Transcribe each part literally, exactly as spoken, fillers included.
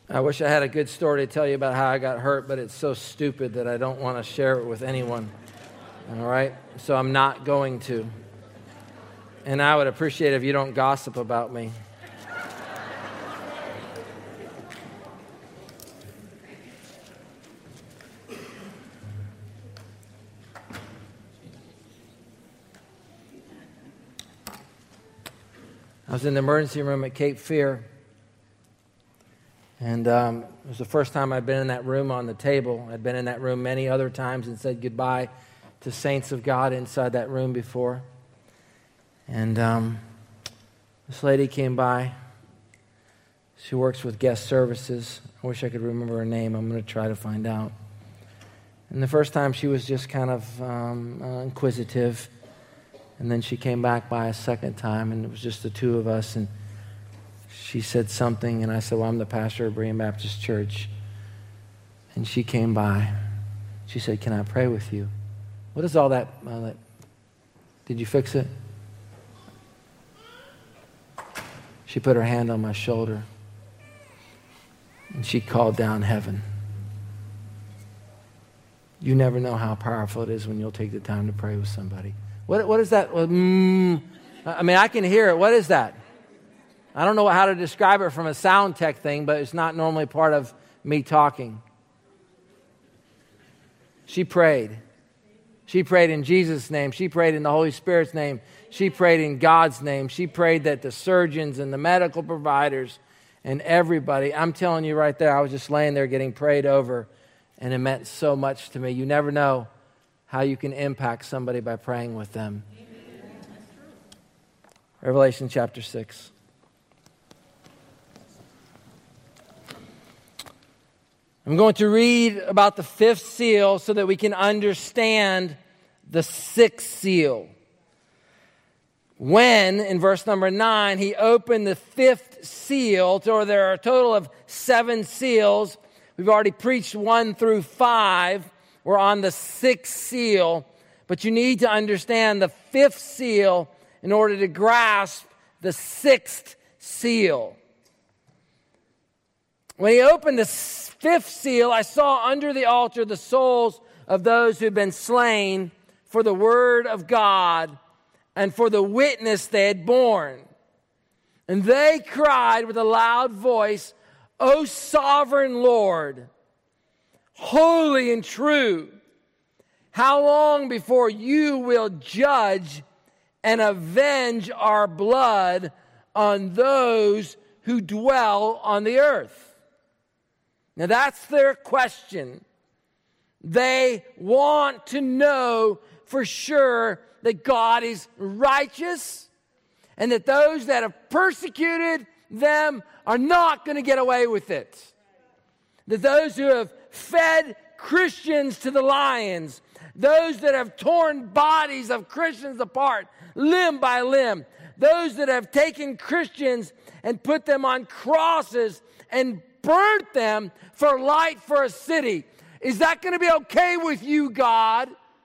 I wish I had a good story to tell you about how I got hurt, but it's so stupid that I don't want to share it with anyone. All right? So I'm not going to. And I would appreciate it if you don't gossip about me. I was in the emergency room at Cape Fear. And um, it was the first time I'd been in that room on the table. I'd been in that room many other times and said goodbye to saints of God inside that room before. And um, this lady came by. She works with guest services. I wish I could remember her name. I'm going to try to find out. And the first time she was just kind of um, uh, inquisitive. And then she came back by a second time, and it was just the two of us. And she said something, and I said, well, I'm the pastor of Berean Baptist Church. And she came by. She said, can I pray with you? What is all that? Uh, that did you fix it? She put her hand on my shoulder, and she called down heaven. You never know how powerful it is when you'll take the time to pray with somebody. What, what is that? Well, mm, I mean, I can hear it. What is that? I don't know how to describe it from a sound tech thing, but it's not normally part of me talking. She prayed. She prayed in Jesus' name. She prayed in the Holy Spirit's name. She prayed in God's name. She prayed that the surgeons and the medical providers and everybody, I'm telling you right there, I was just laying there getting prayed over, and it meant so much to me. You never know how you can impact somebody by praying with them. Revelation chapter six. I'm going to read about the fifth seal so that we can understand the sixth seal. When, in verse number nine, he opened the fifth seal, or there are a total of seven seals. We've already preached one through five. We're on the sixth seal. But you need to understand the fifth seal in order to grasp the sixth seal. When he opened the fifth seal, I saw under the altar the souls of those who had been slain for the word of God and for the witness they had borne. And they cried with a loud voice, O sovereign Lord, holy and true, how long before you will judge and avenge our blood on those who dwell on the earth? Now that's their question. They want to know for sure that God is righteous and that those that have persecuted them are not going to get away with it. That those who have fed Christians to the lions, those that have torn bodies of Christians apart limb by limb, those that have taken Christians and put them on crosses and burnt them for light for a city. Is that going to be okay with you, God?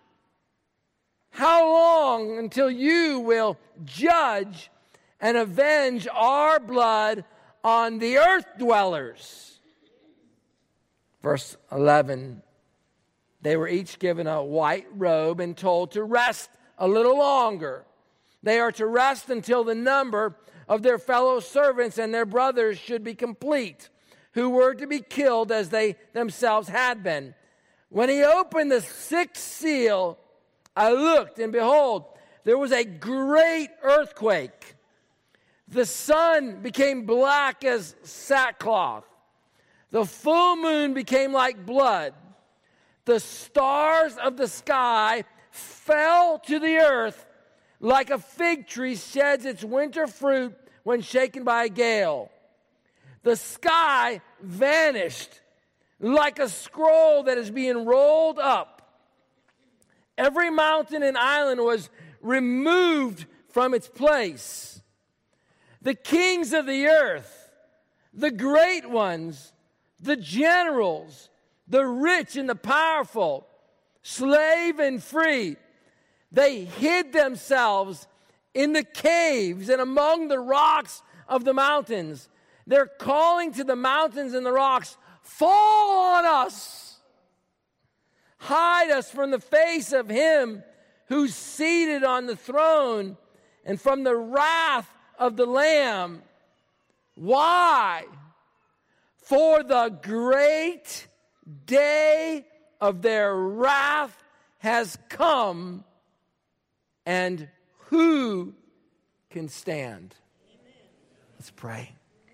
How long until you will judge and avenge our blood on the earth dwellers? Verse eleven, they were each given a white robe and told to rest a little longer. They are to rest until the number of their fellow servants and their brothers should be complete, who were to be killed as they themselves had been. When he opened the sixth seal, I looked, and behold, there was a great earthquake. The sun became black as sackcloth. The full moon became like blood. The stars of the sky fell to the earth like a fig tree sheds its winter fruit when shaken by a gale. The sky vanished like a scroll that is being rolled up. Every mountain and island was removed from its place. The kings of the earth, the great ones, the generals, the rich and the powerful, slave and free, they hid themselves in the caves and among the rocks of the mountains. They're calling to the mountains and the rocks, fall on us. Hide us from the face of him who's seated on the throne and from the wrath of the Lamb. Why? For the great day of their wrath has come, and who can stand? Let's pray.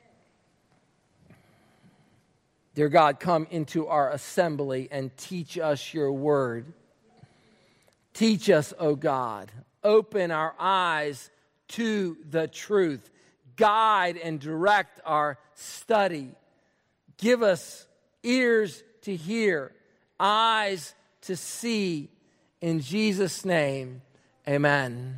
Dear God, come into our assembly and teach us your word. Teach us, O God. Open our eyes to the truth. Guide and direct our study. Give us ears to hear, eyes to see. In Jesus' name, amen.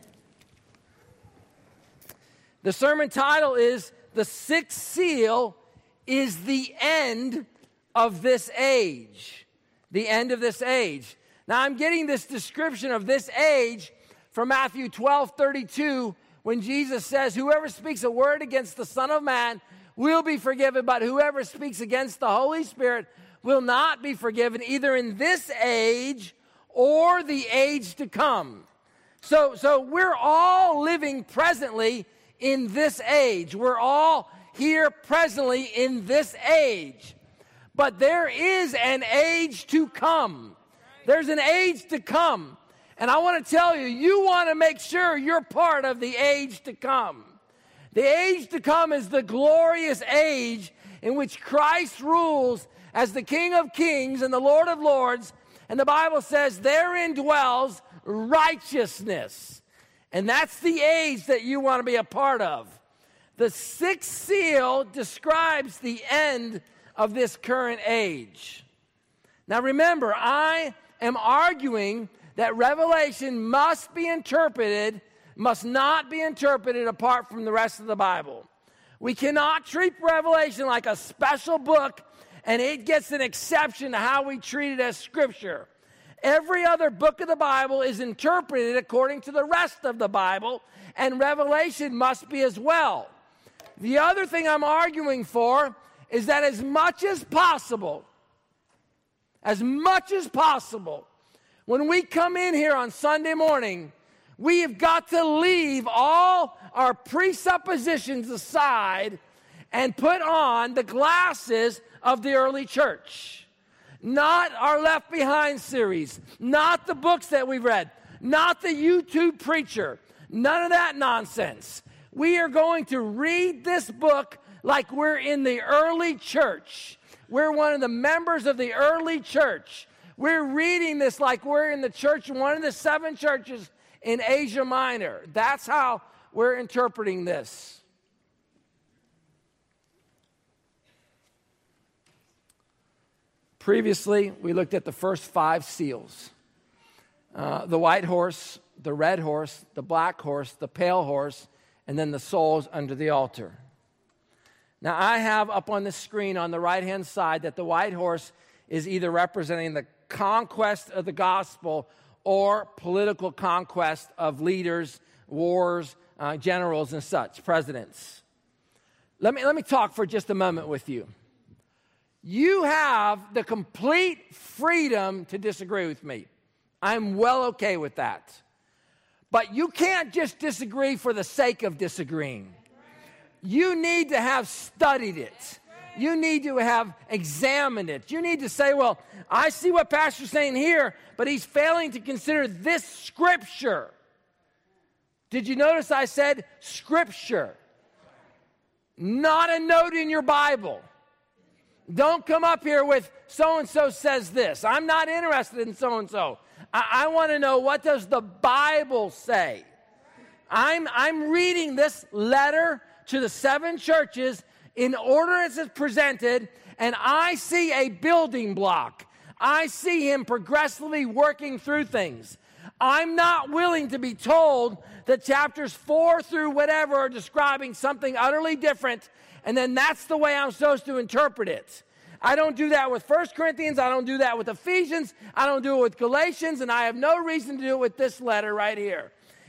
The sermon title is The Sixth Seal is the End of This Age. The end of this age. Now, I'm getting this description of this age from Matthew twelve thirty-two, when Jesus says, whoever speaks a word against the Son of Man will be forgiven, but whoever speaks against the Holy Spirit will not be forgiven, either in this age or the age to come. So, so we're all living presently in this age. We're all here presently in this age. But there is an age to come. There's an age to come. And I want to tell you, you want to make sure you're part of the age to come. The age to come is the glorious age in which Christ rules as the King of Kings and the Lord of Lords. And the Bible says therein dwells righteousness. And that's the age that you want to be a part of. The sixth seal describes the end of this current age. Now remember, I am arguing that Revelation must be interpreted, must not be interpreted apart from the rest of the Bible. We cannot treat Revelation like a special book and it gets an exception to how we treat it as Scripture. Every other book of the Bible is interpreted according to the rest of the Bible, and Revelation must be as well. The other thing I'm arguing for is that as much as possible, as much as possible, when we come in here on Sunday morning, we have got to leave all our presuppositions aside and put on the glasses of the early church. Not our Left Behind series, not the books that we've read, not the YouTube preacher, none of that nonsense. We are going to read this book like we're in the early church. We're one of the members of the early church. We're reading this like we're in the church, one of the seven churches in Asia Minor. That's how we're interpreting this. Previously, we looked at the first five seals. Uh, the white horse, the red horse, the black horse, the pale horse, and then the souls under the altar. Now, I have up on the screen on the right-hand side that the white horse is either representing the conquest of the gospel or political conquest of leaders, wars, uh, generals, and such, presidents. Let me, let me talk for just a moment with you. You have the complete freedom to disagree with me. I'm well okay with that. But you can't just disagree for the sake of disagreeing. You need to have studied it. You need to have examined it. You need to say, well, I see what Pastor's saying here, but he's failing to consider this Scripture. Did you notice I said Scripture? Not a note in your Bible. Don't come up here with so-and-so says this. I'm not interested in so-and-so. I, I want to know, what does the Bible say? I'm, I'm reading this letter to the seven churches in order as it's presented, and I see a building block. I see him progressively working through things. I'm not willing to be told that chapters four through whatever are describing something utterly different, and then that's the way I'm supposed to interpret it. I don't do that with First Corinthians. I don't do that with Ephesians. I don't do it with Galatians, and I have no reason to do it with this letter right here.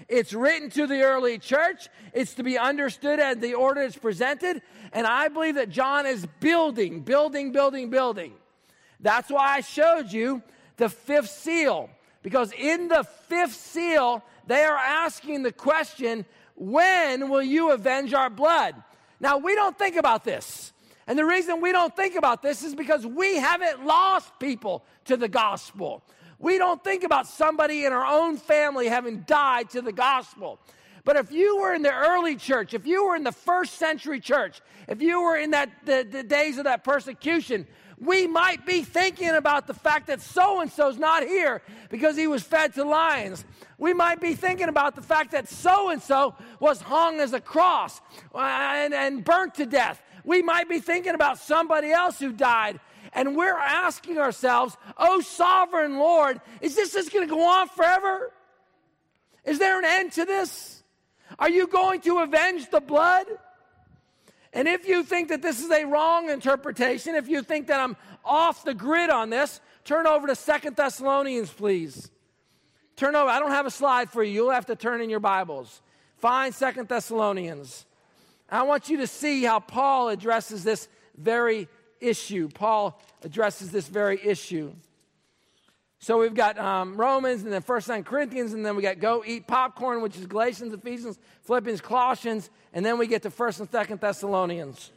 It's written to the early church. It's to be understood as the order is presented. And I believe that John is building, building, building, building. That's why I showed you the fifth seal. Because in the fifth seal, they are asking the question, when will you avenge our blood? Now, we don't think about this. And the reason we don't think about this is because we haven't lost people to the gospel. We don't think about somebody in our own family having died to the gospel. But if you were in the early church, if you were in the first century church, if you were in that the, the days of that persecution, we might be thinking about the fact that so-and-so's not here because he was fed to lions. We might be thinking about the fact that so-and-so was hung as a cross and, and burnt to death. We might be thinking about somebody else who died. And we're asking ourselves, oh, sovereign Lord, is this just going to go on forever? Is there an end to this? Are you going to avenge the blood? And if you think that this is a wrong interpretation, if you think that I'm off the grid on this, turn over to Second Thessalonians, please. Turn over. I don't have a slide for you. You'll have to turn in your Bibles. Find Second Thessalonians. I want you to see how Paul addresses this very issue. Paul addresses this very issue. So we've got um, Romans, and then First Corinthians, and then we got Go Eat Popcorn, which is Galatians, Ephesians, Philippians, Colossians, and then we get to First and Second Thessalonians.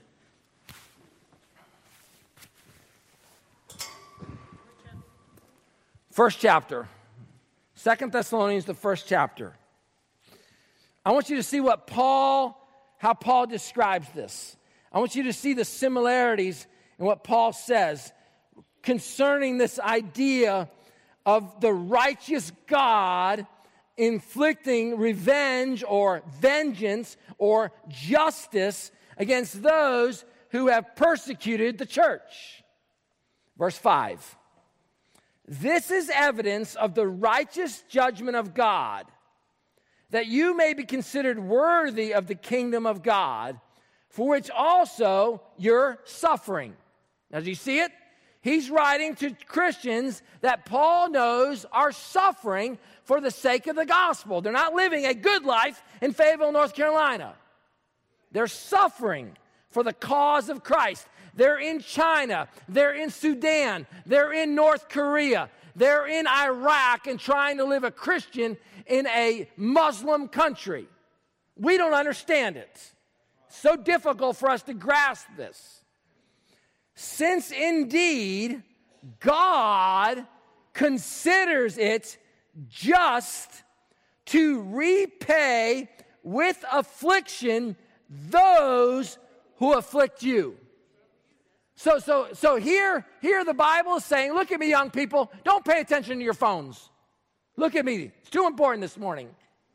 First chapter. Second Thessalonians, the first chapter. I want you to see what Paul, how Paul describes this. I want you to see the similarities in what Paul says concerning this idea of the righteous God inflicting revenge or vengeance or justice against those who have persecuted the church. Verse five. This is evidence of the righteous judgment of God, that you may be considered worthy of the kingdom of God, for which also you're suffering. Now, do you see it? He's writing to Christians that Paul knows are suffering for the sake of the gospel. They're not living a good life in Fayetteville, North Carolina. They're suffering for the cause of Christ. They're in China. They're in Sudan. They're in North Korea. They're in Iraq and trying to live a Christian in a Muslim country. We don't understand it. It's so difficult for us to grasp this. Since indeed God considers it just to repay with affliction those who afflict you. So, so, so here, here the Bible is saying, look at me, young people, don't pay attention to your phones. Look at me. It's too important this morning.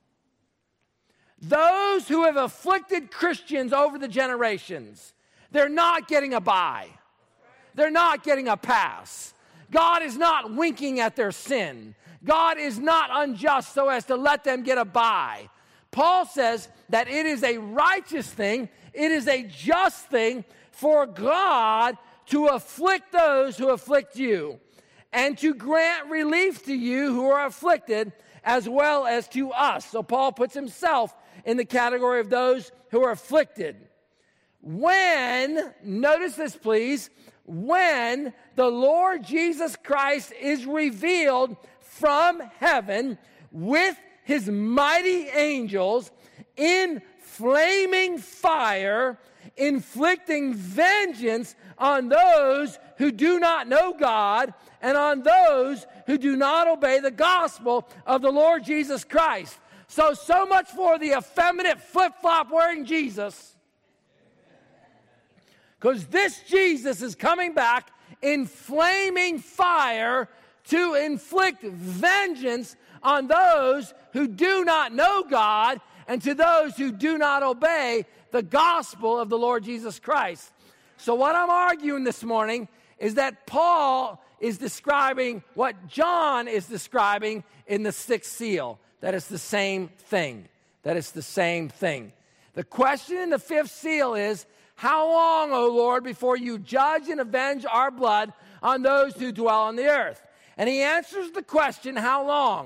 Those who have afflicted Christians over the generations, they're not getting a bye. They're not getting a pass. God is not winking at their sin. God is not unjust so as to let them get a bye. Paul says that it is a righteous thing, it is a just thing for God to afflict those who afflict you, and to grant relief to you who are afflicted, as well as to us. So Paul puts himself in the category of those who are afflicted. When, notice this please, when the Lord Jesus Christ is revealed from heaven with his mighty angels in flaming fire, inflicting vengeance on those who do not know God and on those who do not obey the gospel of the Lord Jesus Christ. So, so much for the effeminate flip-flop wearing Jesus. Because this Jesus is coming back in flaming fire to inflict vengeance on those who do not know God and to those who do not obey the gospel of the Lord Jesus Christ. So what I'm arguing this morning is that Paul is describing what John is describing in the sixth seal, that it's the same thing, that it's the same thing. The question in the fifth seal is, how long, O Lord, before you judge and avenge our blood on those who dwell on the earth? And he answers the question, how long?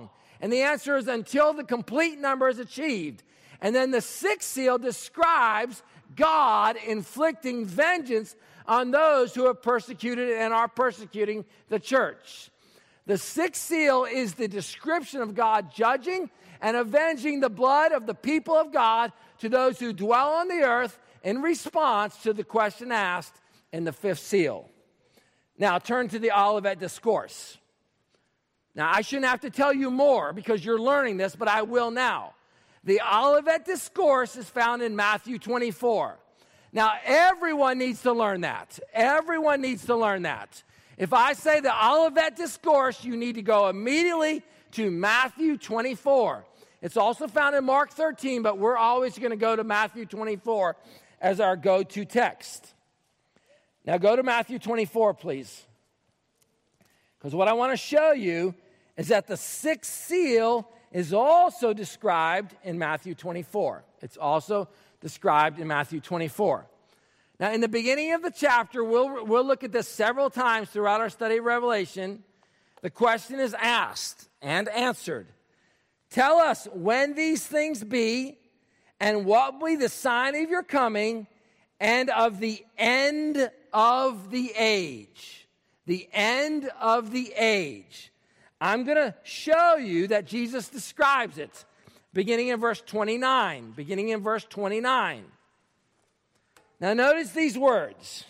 And the answer is until the complete number is achieved. And then the sixth seal describes God inflicting vengeance on those who have persecuted and are persecuting the church. The sixth seal is the description of God judging and avenging the blood of the people of God to those who dwell on the earth in response to the question asked in the fifth seal. Now turn to the Olivet Discourse. Now I shouldn't have to tell you more because you're learning this, but I will now. The Olivet Discourse is found in Matthew twenty-four. Now everyone needs to learn that. Everyone needs to learn that. If I say the Olivet Discourse, you need to go immediately to Matthew twenty-four. It's also found in Mark thirteen, but we're always going to go to Matthew twenty-four as our go-to text. Now go to Matthew twenty-four, please. Because what I want to show you is that the sixth seal is also described in Matthew twenty-four. It's also described in Matthew twenty-four. Now, in the beginning of the chapter, we'll, we'll look at this several times throughout our study of Revelation. The question is asked and answered. Tell us when these things be, and what will be the sign of your coming, and of the end of the age. The end of the age. I'm going to show you that Jesus describes it, beginning in verse twenty-nine. Beginning in verse twenty-nine. Now notice these words.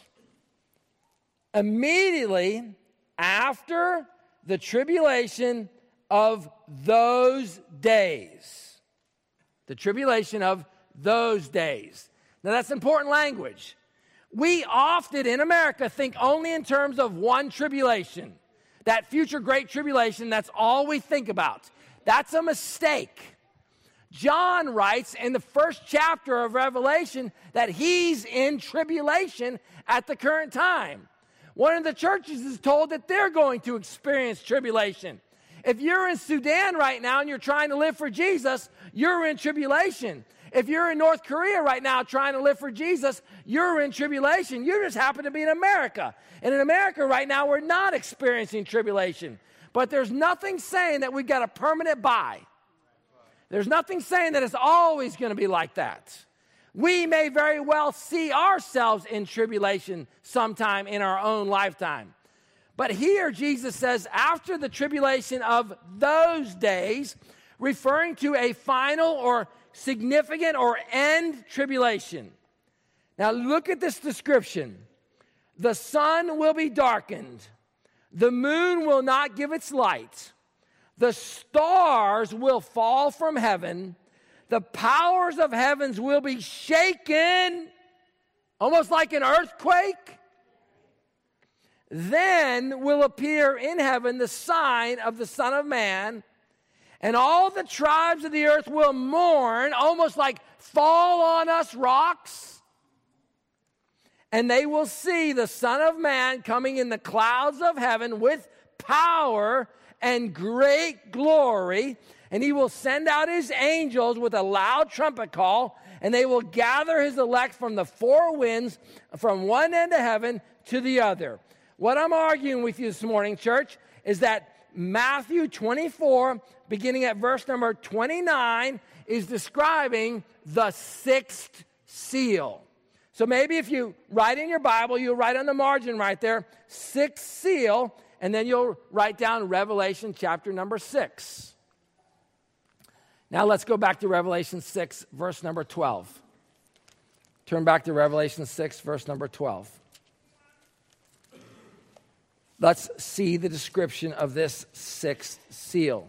Immediately after the tribulation of those days. The tribulation of those days. Now that's important language. We often in America think only in terms of one tribulation. That future great tribulation, that's all we think about. That's a mistake. John writes in the first chapter of Revelation that he's in tribulation at the current time. One of the churches is told that they're going to experience tribulation. If you're in Sudan right now and you're trying to live for Jesus, you're in tribulation. If you're in North Korea right now trying to live for Jesus, you're in tribulation. You just happen to be in America. And in America right now, we're not experiencing tribulation. But there's nothing saying that we've got a permanent buy. There's nothing saying that it's always going to be like that. We may very well see ourselves in tribulation sometime in our own lifetime. But here Jesus says, after the tribulation of those days, referring to a final or significant or end tribulation. Now look at this description. The sun will be darkened. The moon will not give its light. The stars will fall from heaven. The powers of heavens will be shaken, almost like an earthquake. Then will appear in heaven the sign of the Son of Man, and all the tribes of the earth will mourn, almost like fall on us rocks. And they will see the Son of Man coming in the clouds of heaven with power and great glory. And he will send out his angels with a loud trumpet call, and they will gather his elect from the four winds, from one end of heaven to the other. What I'm arguing with you this morning, church, is that Matthew twenty-four, beginning at verse number twenty-nine, is describing the sixth seal. So maybe if you write in your Bible, you'll write on the margin right there, sixth seal, and then you'll write down Revelation chapter number six. Now let's go back to Revelation six, verse number twelve. Turn back to Revelation six, verse number twelve. Let's see the description of this sixth seal.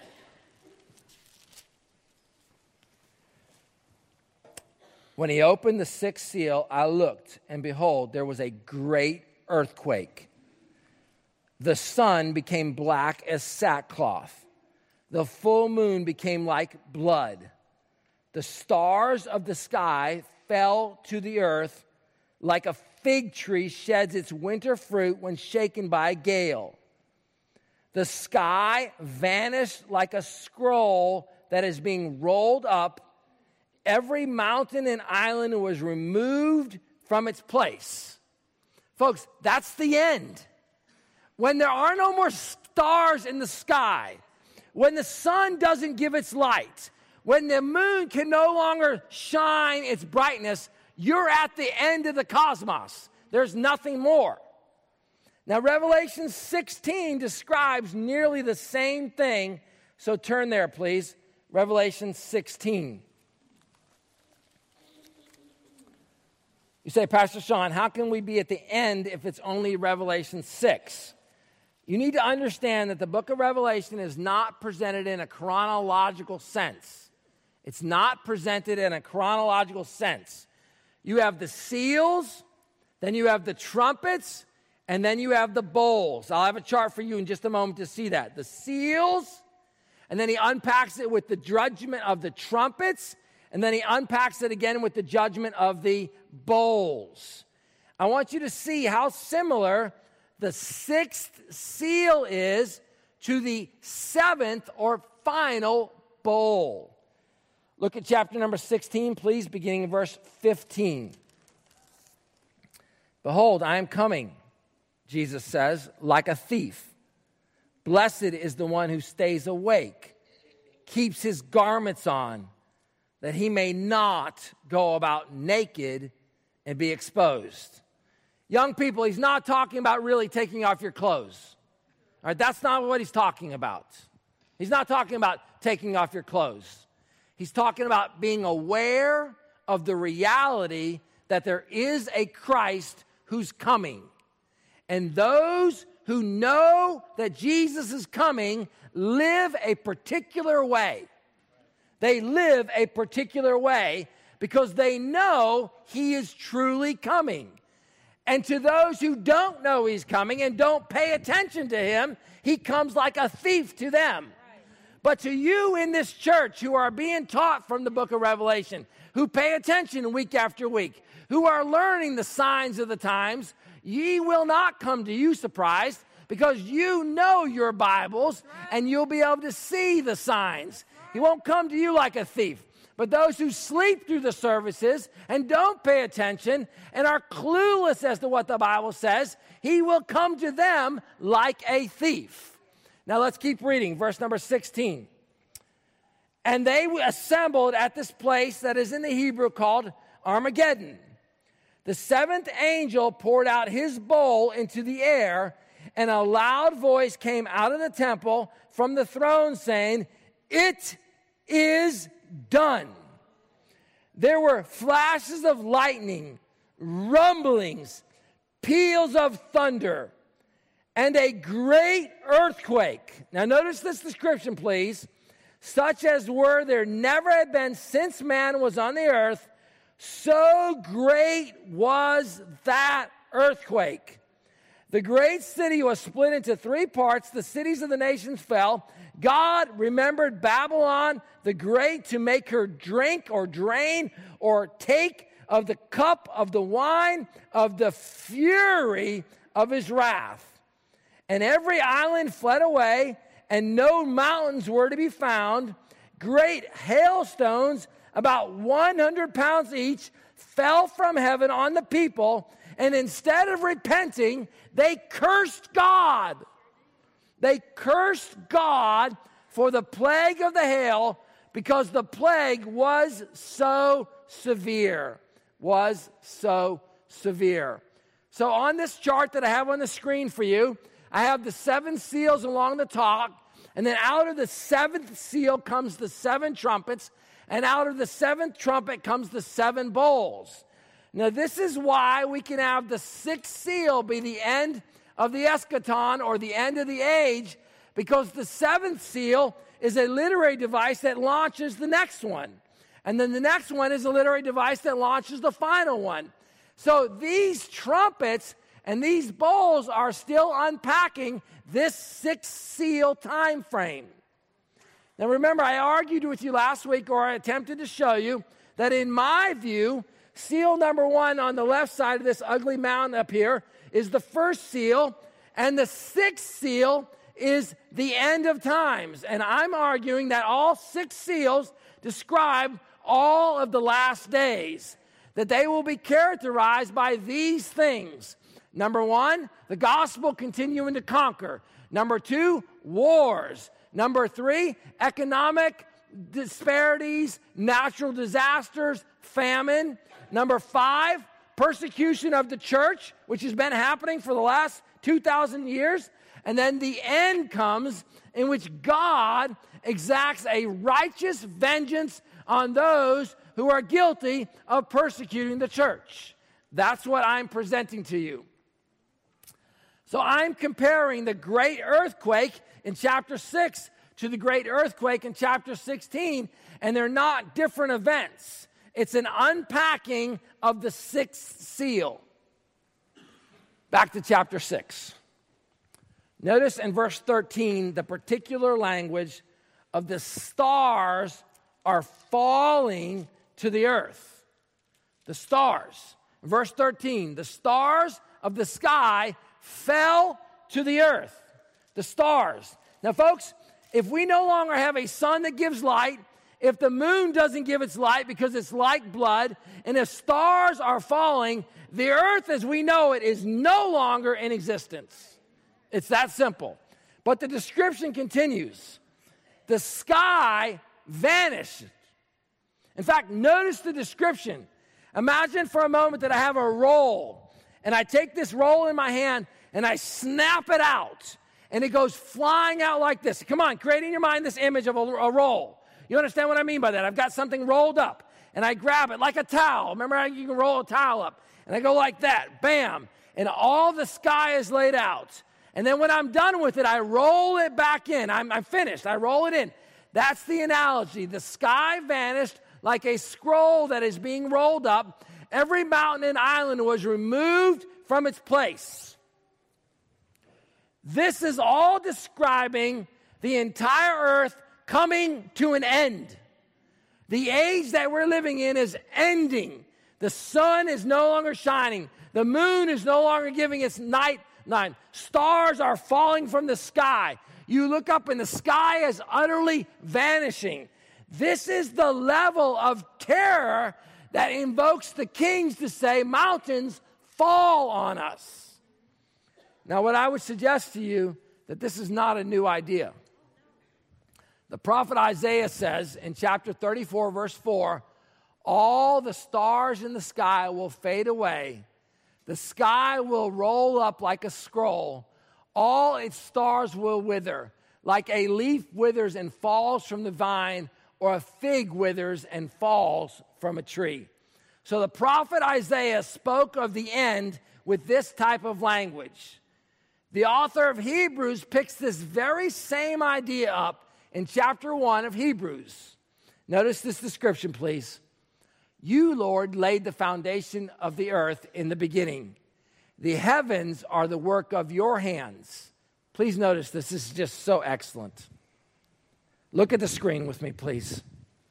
When he opened the sixth seal, I looked, and behold, there was a great earthquake. The sun became black as sackcloth. The full moon became like blood. The stars of the sky fell to the earth like a fig tree sheds its winter fruit when shaken by a gale. The sky vanished like a scroll that is being rolled up. Every mountain and island was removed from its place. Folks, that's the end. When there are no more stars in the sky, when the sun doesn't give its light, when the moon can no longer shine its brightness, you're at the end of the cosmos. There's nothing more. Now, Revelation sixteen describes nearly the same thing. So turn there, please. Revelation sixteen. You say, Pastor Sean, how can we be at the end if it's only Revelation six? You need to understand that the book of Revelation is not presented in a chronological sense. It's not presented in a chronological sense. You have the seals, then you have the trumpets, and then you have the bowls. I'll have a chart for you in just a moment to see that. The seals, and then he unpacks it with the judgment of the trumpets, and then he unpacks it again with the judgment of the bowls. I want you to see how similar the sixth seal is to the seventh or final bowl. Look at chapter number sixteen, please, beginning in verse fifteen. Behold, I am coming, Jesus says, like a thief. Blessed is the one who stays awake, keeps his garments on, that he may not go about naked and be exposed. Young people, he's not talking about really taking off your clothes. All right, that's not what he's talking about. He's not talking about taking off your clothes. He's talking about being aware of the reality that there is a Christ who's coming. And those who know that Jesus is coming live a particular way. They live a particular way because they know he is truly coming. And to those who don't know he's coming and don't pay attention to him, he comes like a thief to them. But to you in this church who are being taught from the book of Revelation, who pay attention week after week, who are learning the signs of the times, ye will not come to you surprised, because you know your Bibles and you'll be able to see the signs. He won't come to you like a thief. But those who sleep through the services and don't pay attention and are clueless as to what the Bible says, he will come to them like a thief. Now let's keep reading, verse number sixteen. And they assembled at this place that is in the Hebrew called Armageddon. The seventh angel poured out his bowl into the air, and a loud voice came out of the temple from the throne saying, "It is done." There were flashes of lightning, rumblings, peals of thunder, and a great earthquake. Now notice this description, please. Such as were there never had been since man was on the earth, so great was that earthquake. The great city was split into three parts. The cities of the nations fell. God remembered Babylon the Great to make her drink or drain or take of the cup of the wine of the fury of his wrath. And every island fled away, and no mountains were to be found. Great hailstones, about one hundred pounds each, fell from heaven on the people, and instead of repenting, they cursed God. They cursed God for the plague of the hail, because the plague was so severe. Was so severe. So on this chart that I have on the screen for you, I have the seven seals along the top, and then out of the seventh seal comes the seven trumpets, and out of the seventh trumpet comes the seven bowls. Now this is why we can have the sixth seal be the end of the eschaton or the end of the age, because the seventh seal is a literary device that launches the next one. And then the next one is a literary device that launches the final one. So these trumpets and these bowls are still unpacking this sixth seal time frame. Now remember, I argued with you last week, or I attempted to show you, that in my view, seal number one on the left side of this ugly mountain up here is the first seal, and the sixth seal is the end of times. And I'm arguing that all six seals describe all of the last days, that they will be characterized by these things. Number one, the gospel continuing to conquer. Number two, wars. Number three, economic disparities, natural disasters, famine. Number five, persecution of the church, which has been happening for the last two thousand years. And then the end comes in which God exacts a righteous vengeance on those who are guilty of persecuting the church. That's what I'm presenting to you. So I'm comparing the great earthquake in chapter six to the great earthquake in chapter sixteen, and they're not different events. It's an unpacking of the sixth seal. Back to chapter six. Notice in verse thirteen the particular language of the stars are falling to the earth. The stars. Verse thirteen, the stars of the sky fell to the earth. The stars. Now, folks, if we no longer have a sun that gives light, if the moon doesn't give its light because it's like blood, and if stars are falling, the earth as we know it is no longer in existence. It's that simple. But the description continues. The sky vanished. In fact, notice the description. Imagine for a moment that I have a roll, and I take this roll in my hand, and I snap it out, and it goes flying out like this. Come on, create in your mind this image of a, a roll. You understand what I mean by that? I've got something rolled up, and I grab it like a towel. Remember how you can roll a towel up? And I go like that, bam, and all the sky is laid out. And then when I'm done with it, I roll it back in. I'm, I'm finished. I roll it in. That's the analogy. The sky vanished like a scroll that is being rolled up. Every mountain and island was removed from its place. This is all describing the entire earth coming to an end. The age that we're living in is ending. The sun is no longer shining. The moon is no longer giving its night. Nine. Stars are falling from the sky. You look up and the sky is utterly vanishing. This is the level of terror that invokes the kings to say, mountains fall on us. Now, what I would suggest to you that this is not a new idea. The prophet Isaiah says in chapter thirty-four, verse four, all the stars in the sky will fade away. The sky will roll up like a scroll. All its stars will wither, like a leaf withers and falls from the vine, or a fig withers and falls from a tree. So the prophet Isaiah spoke of the end with this type of language. The author of Hebrews picks this very same idea up in chapter one of Hebrews. Notice this description, please. You, Lord, laid the foundation of the earth in the beginning. The heavens are the work of your hands. Please notice this. This is just so excellent. Look at the screen with me, please.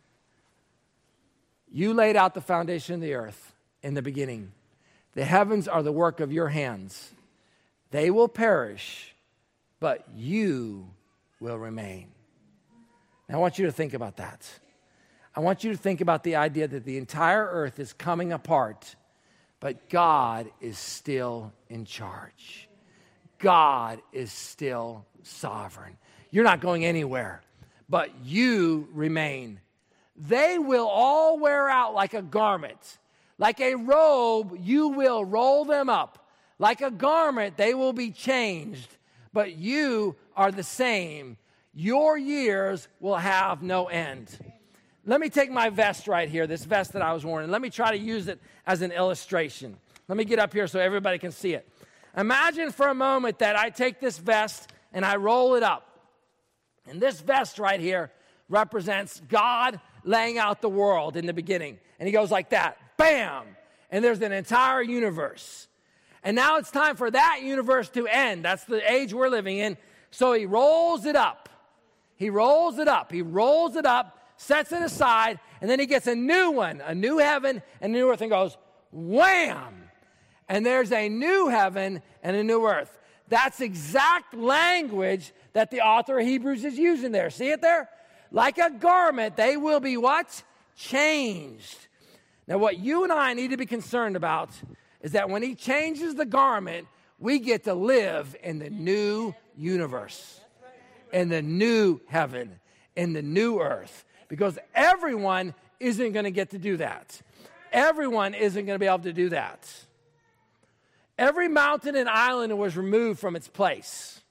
You laid out the foundation of the earth in the beginning. The heavens are the work of your hands. They will perish, but you will remain. Now, I want you to think about that. I want you to think about the idea that the entire earth is coming apart, but God is still in charge. God is still sovereign. You're not going anywhere, but you remain. They will all wear out like a garment. Like a robe, you will roll them up. Like a garment, they will be changed, but you are the same. Your years will have no end. Let me take my vest right here, this vest that I was wearing, and let me try to use it as an illustration. Let me get up here so everybody can see it. Imagine for a moment that I take this vest and I roll it up. And this vest right here represents God laying out the world in the beginning. And he goes like that, bam! And there's an entire universe. And now it's time for that universe to end. That's the age we're living in. So he rolls it up. He rolls it up. He rolls it up. Sets it aside, and then he gets a new one, a new heaven and a new earth, and goes, wham! And there's a new heaven and a new earth. That's exact language that the author of Hebrews is using there. See it there? Like a garment, they will be what? Changed. Now, what you and I need to be concerned about is that when he changes the garment, we get to live in the new universe. in the new heaven, in the new earth. Because everyone isn't going to get to do that. Everyone isn't going to be able to do that. Every mountain and island was removed from its place.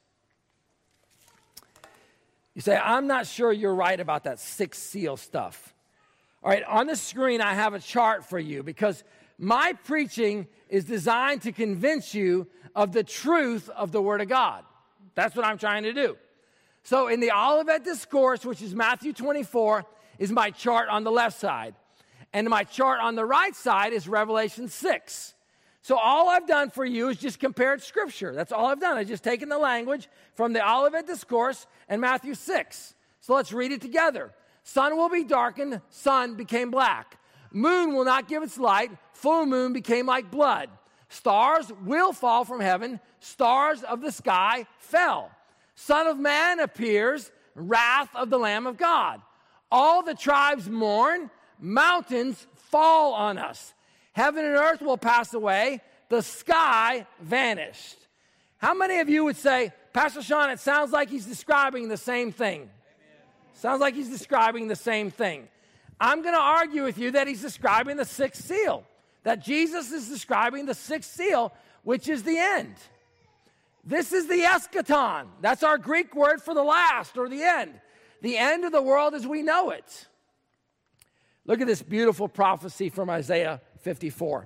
You say, I'm not sure you're right about that sixth seal stuff. All right, on the screen I have a chart for you because my preaching is designed to convince you of the truth of the Word of God. That's what I'm trying to do. So in the Olivet Discourse, which is Matthew twenty-four, is my chart on the left side. And my chart on the right side is Revelation six. So all I've done for you is just compared Scripture. That's all I've done. I've just taken the language from the Olivet Discourse and Matthew six. So let's read it together. Sun will be darkened, sun became black. Moon will not give its light, full moon became like blood. Stars will fall from heaven, stars of the sky fell. Son of Man appears, wrath of the Lamb of God. All the tribes mourn, mountains fall on us. Heaven and earth will pass away, the sky vanished. How many of you would say, Pastor Sean, it sounds like he's describing the same thing? Amen. Sounds like he's describing the same thing. I'm going to argue with you that he's describing the sixth seal, that Jesus is describing the sixth seal, which is the end. This is the eschaton. That's our Greek word for the last or the end. The end of the world as we know it. Look at this beautiful prophecy from Isaiah fifty-four.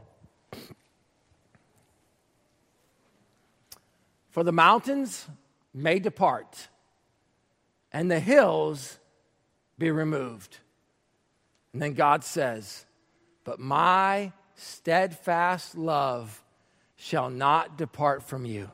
For the mountains may depart, and the hills be removed. And then God says, but my steadfast love shall not depart from you.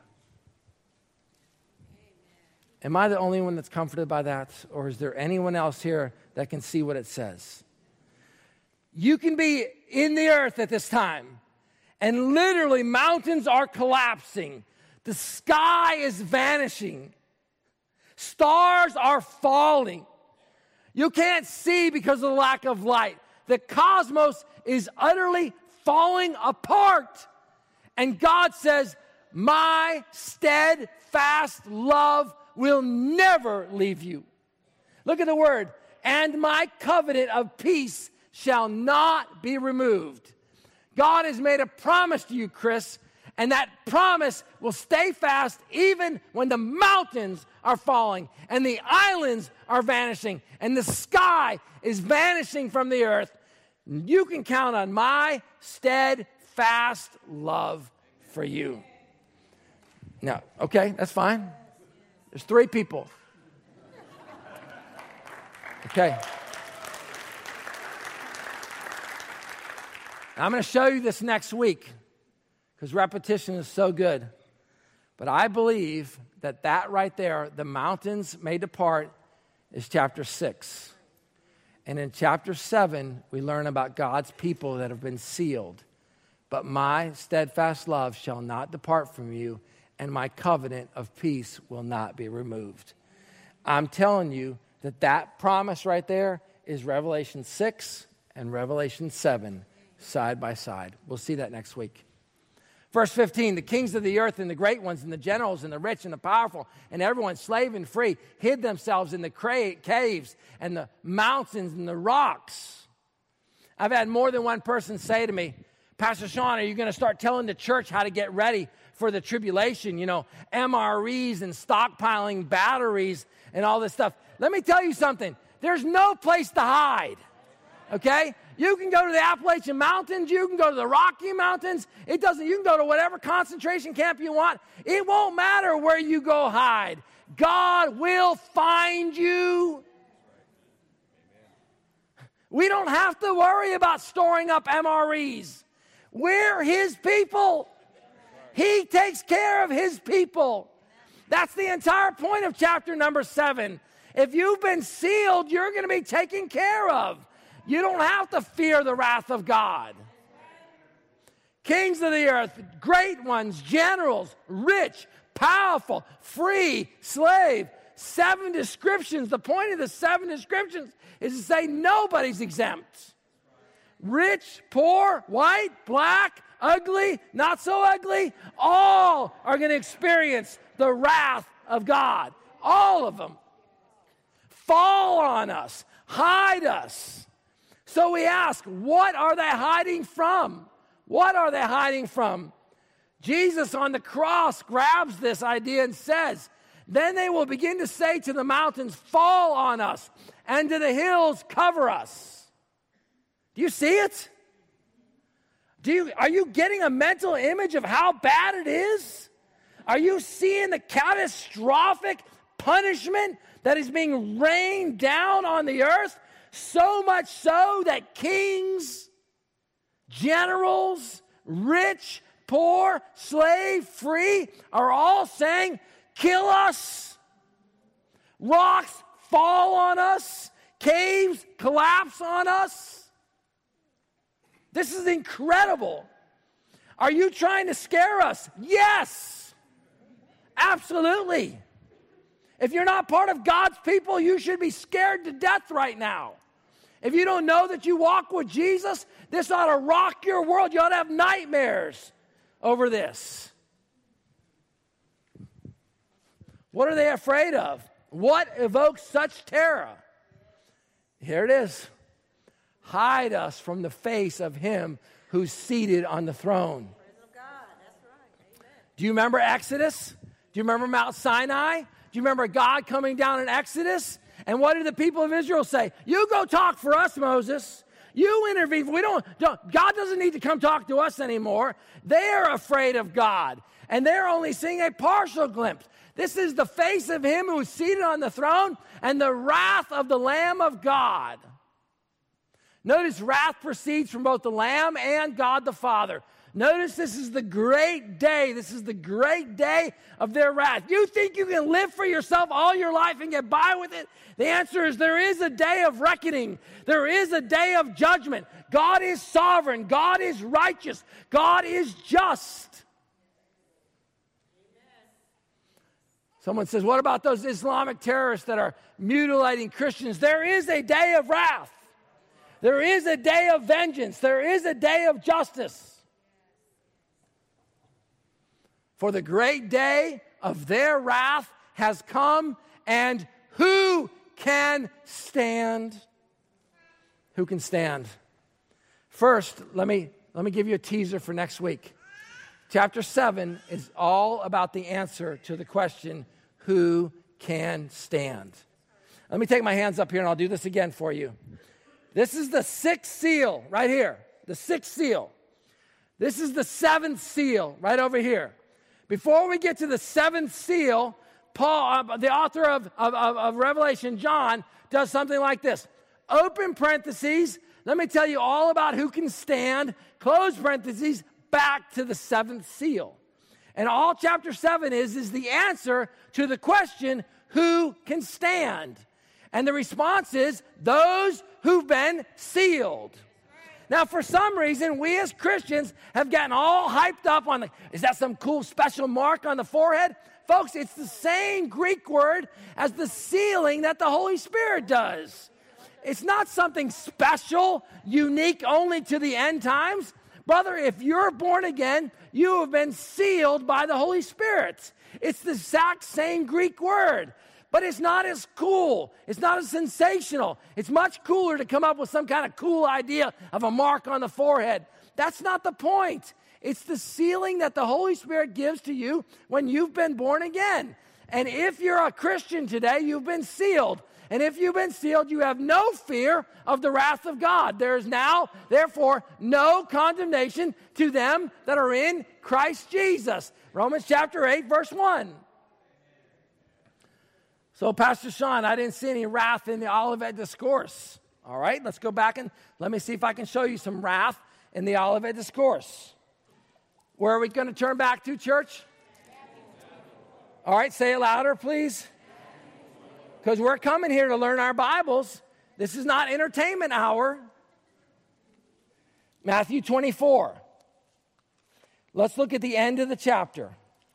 Am I the only one that's comforted by that? Or is there anyone else here that can see what it says? You can be in the earth at this time, and literally mountains are collapsing. The sky is vanishing. Stars are falling. You can't see because of the lack of light. The cosmos is utterly falling apart. And God says, my steadfast love will never leave you. Look at the word. And my covenant of peace shall not be removed. God has made a promise to you, Chris, and that promise will stay fast even when the mountains are falling and the islands are vanishing and the sky is vanishing from the earth. You can count on my steadfast love for you. No, okay, that's fine. There's three people. Okay. I'm going to show you this next week because repetition is so good. But I believe that that right there, the mountains may depart, is chapter six. And in chapter seven, we learn about God's people that have been sealed. But my steadfast love shall not depart from you, and my covenant of peace will not be removed. I'm telling you that that promise right there is Revelation six and Revelation seven side by side. We'll see that next week. Verse fifteen, the kings of the earth and the great ones and the generals and the rich and the powerful and everyone slave and free hid themselves in the cra- caves and the mountains and the rocks. I've had more than one person say to me, Pastor Sean, are you going to start telling the church how to get ready for the tribulation? You know, M R Es and stockpiling batteries and all this stuff. Let me tell you something. There's no place to hide, okay? You can go to the Appalachian Mountains. You can go to the Rocky Mountains. It doesn't, you can go to whatever concentration camp you want. It won't matter where you go hide. God will find you. We don't have to worry about storing up M R Es. We're His people. He takes care of His people. That's the entire point of chapter number seven. If you've been sealed, you're going to be taken care of. You don't have to fear the wrath of God. Kings of the earth, great ones, generals, rich, powerful, free, slave. Seven descriptions. The point of the seven descriptions is to say nobody's exempt. Rich, poor, white, black, ugly, not so ugly, all are going to experience the wrath of God. All of them. fall on us, hide us. So we ask, what are they hiding from? What are they hiding from? Jesus on the cross grabs this idea and says, then they will begin to say to the mountains, fall on us, and to the hills, cover us. Do you see it? Do you, are you getting a mental image of how bad it is? Are you seeing the catastrophic punishment that is being rained down on the earth? So much so that kings, generals, rich, poor, slave, free, are all saying, kill us. Rocks fall on us. Caves collapse on us. This is incredible. Are you trying to scare us? Yes. Absolutely. If you're not part of God's people, you should be scared to death right now. If you don't know that you walk with Jesus, this ought to rock your world. You ought to have nightmares over this. What are they afraid of? What evokes such terror? Here it is. Hide us from the face of him who's seated on the throne. Do you remember Exodus? Do you remember Mount Sinai? Do you remember God coming down in Exodus? And what did the people of Israel say? You go talk for us, Moses. You intervene. We don't, don't, God doesn't need to come talk to us anymore. They're afraid of God. And they're only seeing a partial glimpse. This is the face of him who is seated on the throne and the wrath of the Lamb of God. Notice wrath proceeds from both the Lamb and God the Father. Notice this is the great day. This is the great day of their wrath. You think you can live for yourself all your life and get by with it? The answer is there is a day of reckoning. There is a day of judgment. God is sovereign. God is righteous. God is just. Someone says, what about those Islamic terrorists that are mutilating Christians? There is a day of wrath. There is a day of vengeance. There is a day of justice. For the great day of their wrath has come, and who can stand? Who can stand? First, let me, let me give you a teaser for next week. Chapter seven is all about the answer to the question, who can stand? Let me take my hands up here, and I'll do this again for you. This is the sixth seal right here, the sixth seal. This is the seventh seal right over here. Before we get to the seventh seal, Paul, uh, the author of, of, of Revelation, John, does something like this. Open parentheses, let me tell you all about who can stand. Close parentheses, back to the seventh seal. And all chapter seven is, is the answer to the question, who can stand? And the response is, those who've been sealed. Now, for some reason, we as Christians have gotten all hyped up on the, is that some cool special mark on the forehead? Folks, it's the same Greek word as the sealing that the Holy Spirit does. It's not something special, unique only to the end times. Brother, if you're born again, you have been sealed by the Holy Spirit. It's the exact same Greek word. But it's not as cool. It's not as sensational. It's much cooler to come up with some kind of cool idea of a mark on the forehead. That's not the point. It's the sealing that the Holy Spirit gives to you when you've been born again. And if you're a Christian today, you've been sealed. And if you've been sealed, you have no fear of the wrath of God. There is now, therefore, no condemnation to them that are in Christ Jesus. Romans chapter eight, verse one. So, Pastor Sean, I didn't see any wrath in the Olivet Discourse. All right, let's go back and let me see if I can show you some wrath in the Olivet Discourse. Where are we going to turn back to, church? All right, say it louder, please. Because we're coming here to learn our Bibles. This is not entertainment hour. Matthew twenty-four. Let's look at the end of the chapter.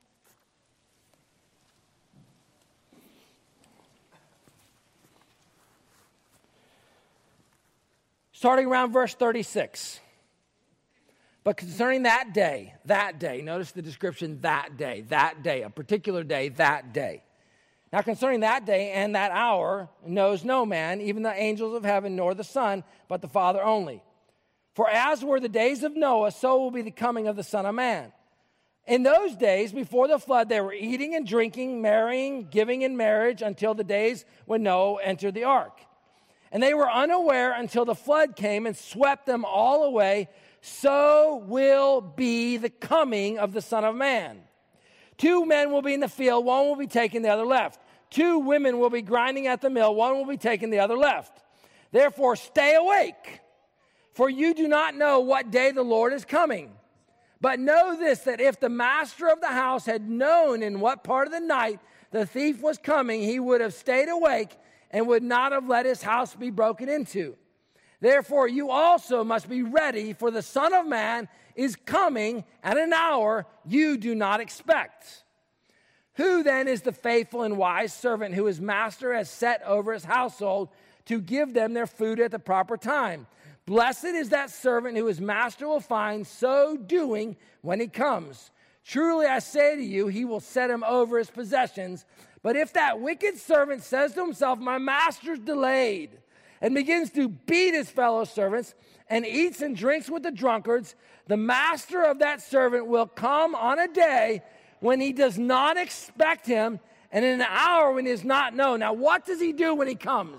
Starting around verse thirty-six. But concerning that day, that day, notice the description, that day, that day, a particular day, that day. Now concerning that day and that hour knows no man, even the angels of heaven, nor the Son, but the Father only. For as were the days of Noah, so will be the coming of the Son of Man. In those days, before the flood, they were eating and drinking, marrying, giving in marriage, until the days when Noah entered the ark. And they were unaware until the flood came and swept them all away. So will be the coming of the Son of Man. Two men will be in the field, one will be taken, the other left. Two women will be grinding at the mill, one will be taken, the other left. Therefore, stay awake, for you do not know what day the Lord is coming. But know this, that if the master of the house had known in what part of the night the thief was coming, he would have stayed awake and would not have let his house be broken into. Therefore, you also must be ready, for the Son of Man is coming at an hour you do not expect. Who then is the faithful and wise servant who his master has set over his household to give them their food at the proper time? Blessed is that servant who his master will find so doing when he comes. Truly I say to you, he will set him over his possessions. But if that wicked servant says to himself, my master's delayed, and begins to beat his fellow servants, and eats and drinks with the drunkards, the master of that servant will come on a day when he does not expect him, and in an hour when he is not known. Now, what does he do when he comes?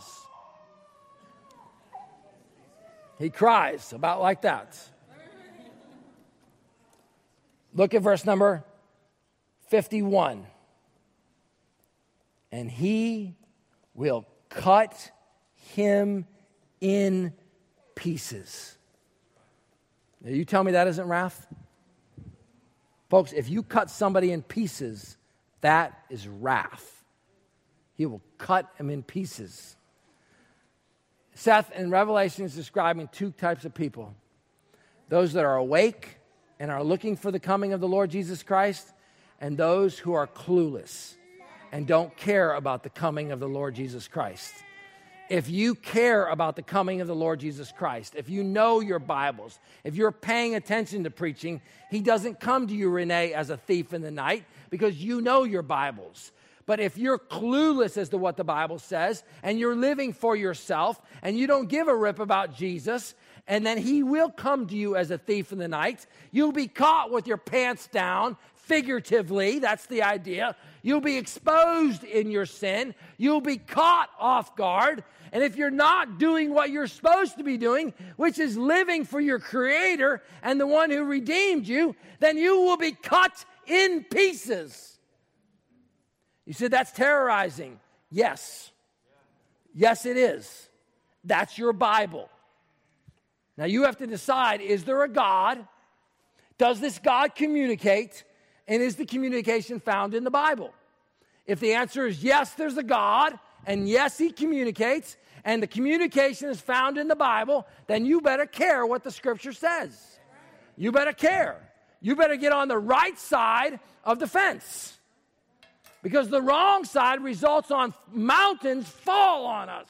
He cries, about like that. Look at verse number fifty-one. And he will cut him in pieces. Now, you tell me that isn't wrath? Folks, if you cut somebody in pieces, that is wrath. He will cut him in pieces. Seth in Revelation is describing two types of people. Those that are awake and are looking for the coming of the Lord Jesus Christ, and those who are clueless and don't care about the coming of the Lord Jesus Christ. If you care about the coming of the Lord Jesus Christ, if you know your Bibles, if you're paying attention to preaching, he doesn't come to you, Renee, as a thief in the night, because you know your Bibles. But if you're clueless as to what the Bible says, and you're living for yourself, and you don't give a rip about Jesus, and then he will come to you as a thief in the night, you'll be caught with your pants down, figuratively, that's the idea. You'll be exposed in your sin. You'll be caught off guard. And if you're not doing what you're supposed to be doing, which is living for your Creator and the one who redeemed you, then you will be cut in pieces. You said that's terrorizing. Yes. Yes, it is. That's your Bible. Now you have to decide, is there a God? Does this God communicate? And is the communication found in the Bible? If the answer is yes, there's a God, and yes, he communicates, and the communication is found in the Bible, then you better care what the Scripture says. You better care. You better get on the right side of the fence. Because the wrong side results on mountains fall on us.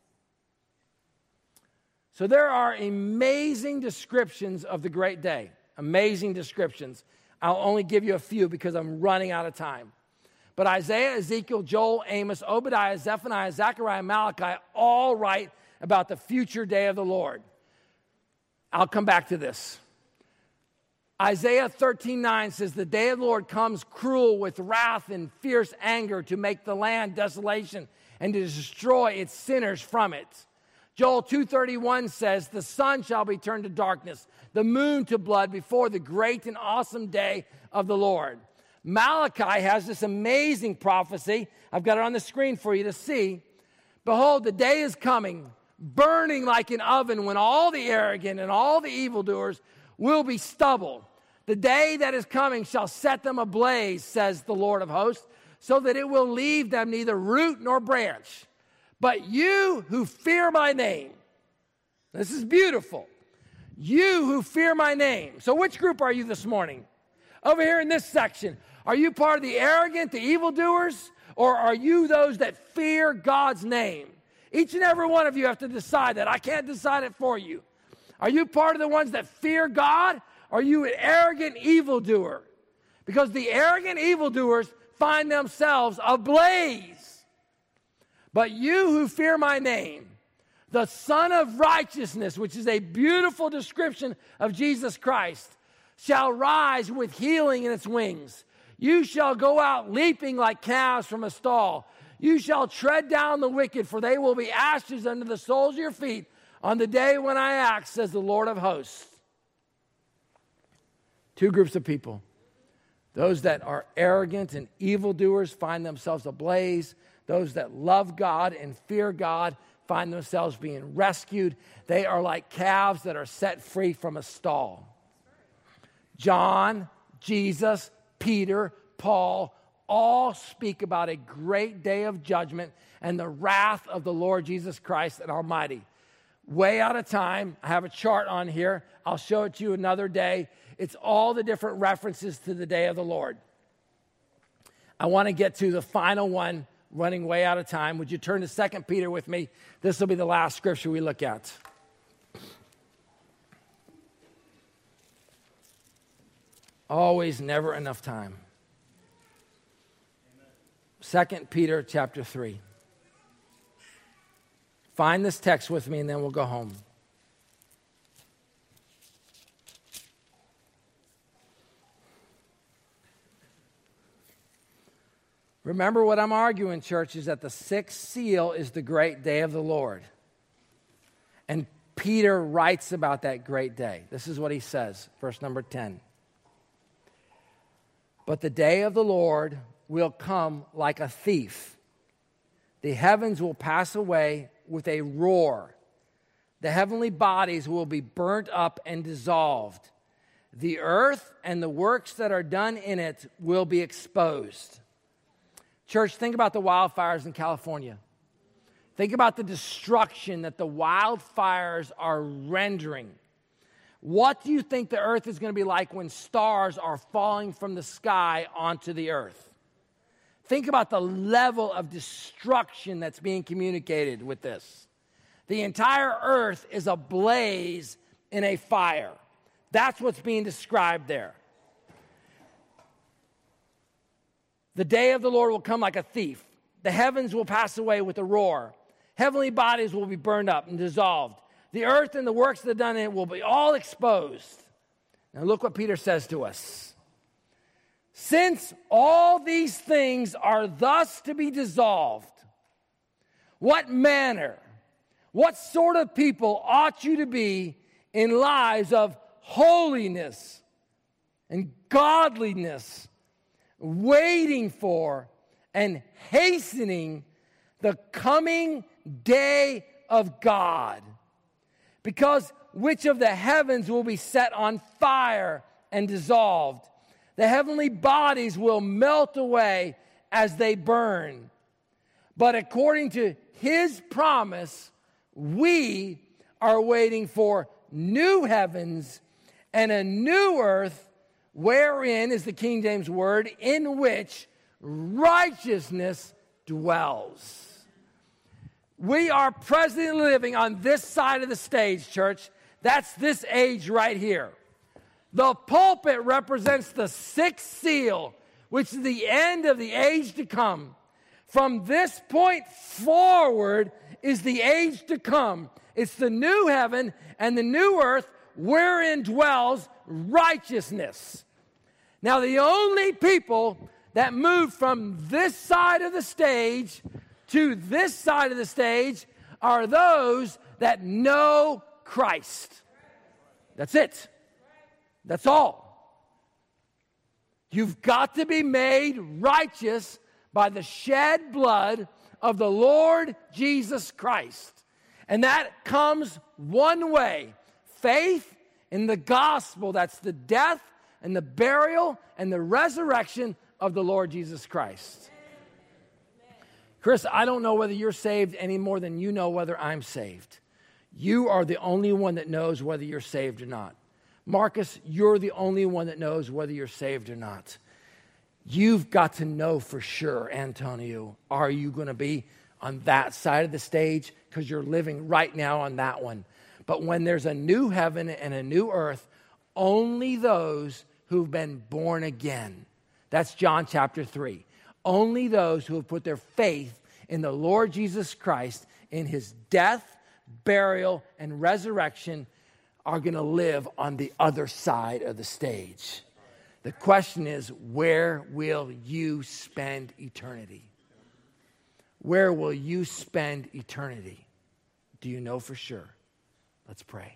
So there are amazing descriptions of the great day. Amazing descriptions. I'll only give you a few because I'm running out of time. But Isaiah, Ezekiel, Joel, Amos, Obadiah, Zephaniah, Zechariah, Malachi all write about the future day of the Lord. I'll come back to this. Isaiah thirteen nine says, the day of the Lord comes cruel with wrath and fierce anger to make the land desolation and to destroy its sinners from it. Joel two thirty-one says, the sun shall be turned to darkness, the moon to blood before the great and awesome day of the Lord. Malachi has this amazing prophecy. I've got it on the screen for you to see. Behold, the day is coming, burning like an oven, when all the arrogant and all the evildoers will be stubble. The day that is coming shall set them ablaze, says the Lord of hosts, so that it will leave them neither root nor branch. But you who fear my name, this is beautiful. You who fear my name. So which group are you this morning? Over here in this section, are you part of the arrogant, the evildoers, or are you those that fear God's name? Each and every one of you have to decide that. I can't decide it for you. Are you part of the ones that fear God, or are you an arrogant evildoer? Because the arrogant evildoers find themselves ablaze. But you who fear my name, the Son of Righteousness, which is a beautiful description of Jesus Christ, shall rise with healing in its wings. You shall go out leaping like calves from a stall. You shall tread down the wicked, for they will be ashes under the soles of your feet on the day when I act, says the Lord of hosts. Two groups of people. Those that are arrogant and evildoers find themselves ablaze. Those that love God and fear God find themselves being rescued. They are like calves that are set free from a stall. John, Jesus, Peter, Paul, all speak about a great day of judgment and the wrath of the Lord Jesus Christ and Almighty. Way out of time. I have a chart on here. I'll show it to you another day. It's all the different references to the day of the Lord. I want to get to the final one, running way out of time. Would you turn to Second Peter with me? This will be the last scripture we look at. Always, never enough time. Second Peter chapter three. Find this text with me and then we'll go home. Remember what I'm arguing, church, is that the sixth seal is the great day of the Lord. And Peter writes about that great day. This is what he says, verse number ten. But the day of the Lord will come like a thief. The heavens will pass away with a roar. The heavenly bodies will be burnt up and dissolved. The earth and the works that are done in it will be exposed. Church, think about the wildfires in California. Think about the destruction that the wildfires are rendering. What do you think the earth is going to be like when stars are falling from the sky onto the earth? Think about the level of destruction that's being communicated with this. The entire earth is ablaze in a fire. That's what's being described there. The day of the Lord will come like a thief. The heavens will pass away with a roar. Heavenly bodies will be burned up and dissolved. The earth and the works that are done in it will be all exposed. Now look what Peter says to us. Since all these things are thus to be dissolved, what manner, what sort of people ought you to be in lives of holiness and godliness, waiting for and hastening the coming day of God? Because which of the heavens will be set on fire and dissolved? The heavenly bodies will melt away as they burn. But according to his promise, we are waiting for new heavens and a new earth, wherein is the King James word, in which righteousness dwells. We are presently living on this side of the stage, church. That's this age right here. The pulpit represents the sixth seal, which is the end of the age to come. From this point forward is the age to come. It's the new heaven and the new earth wherein dwells righteousness. Now, the only people that move from this side of the stage to this side of the stage are those that know Christ. That's it. That's all. You've got to be made righteous by the shed blood of the Lord Jesus Christ. And that comes one way, faith in the gospel. That's the death and the burial and the resurrection of the Lord Jesus Christ. Chris, I don't know whether you're saved any more than you know whether I'm saved. You are the only one that knows whether you're saved or not. Marcus, you're the only one that knows whether you're saved or not. You've got to know for sure, Antonio, are you going to be on that side of the stage? Because you're living right now on that one. But when there's a new heaven and a new earth, only those who've been born again. That's John chapter three. Only those who have put their faith in the Lord Jesus Christ, in his death, burial, and resurrection, are going to live on the other side of the stage. The question is, where will you spend eternity? Where will you spend eternity? Do you know for sure? Let's pray.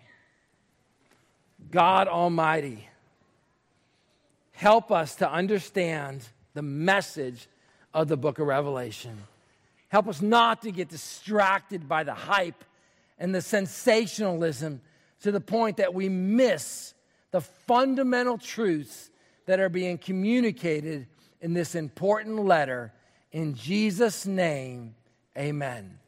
God Almighty, help us to understand the message of the book of Revelation. Help us not to get distracted by the hype and the sensationalism to the point that we miss the fundamental truths that are being communicated in this important letter. In Jesus' name, amen.